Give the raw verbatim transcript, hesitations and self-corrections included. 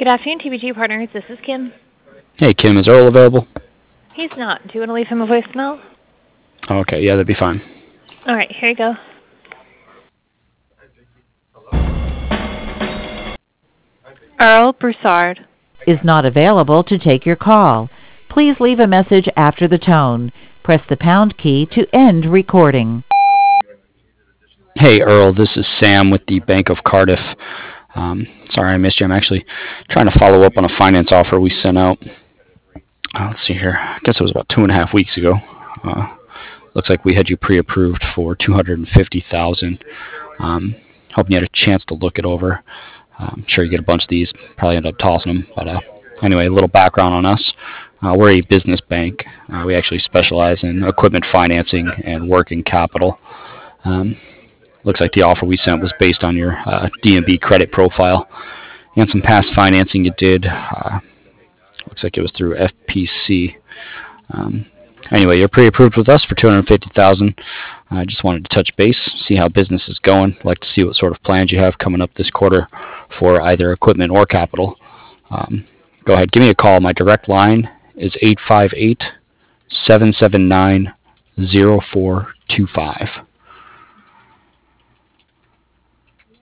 Good afternoon, T B G Partners. This is Kim. Hey, Kim, is Earl available? He's not. Do you want to leave him a voicemail? Okay, yeah, that'd be fine. All right, here you go. Earl Broussard is not available to take your call. Please leave a message after the tone. Press the pound key to end recording. Hey, Earl, this is Sam with the Bank of Cardiff. Um, sorry I missed you. I'm actually trying to follow up on a finance offer we sent out. Uh, let's see here. I guess it was about two and a half weeks ago. Uh, looks like we had you pre-approved for two hundred fifty thousand dollars. Um, hoping you had a chance to look it over. Uh, I'm sure you get a bunch of these. Probably end up tossing them. But uh, anyway, a little background on us. Uh, we're a business bank. Uh, we actually specialize in equipment financing and working capital. Um, looks like the offer we sent was based on your uh, D and B credit profile and some past financing you did. Uh, looks like it was through F P C. Um, anyway, you're pre-approved with us for two hundred fifty thousand dollars. I just wanted to touch base, see how business is going. I'd like to see what sort of plans you have coming up this quarter for either equipment or capital. Um, go ahead, give me a call. My direct line is eight five eight, seven seven nine, zero four two five.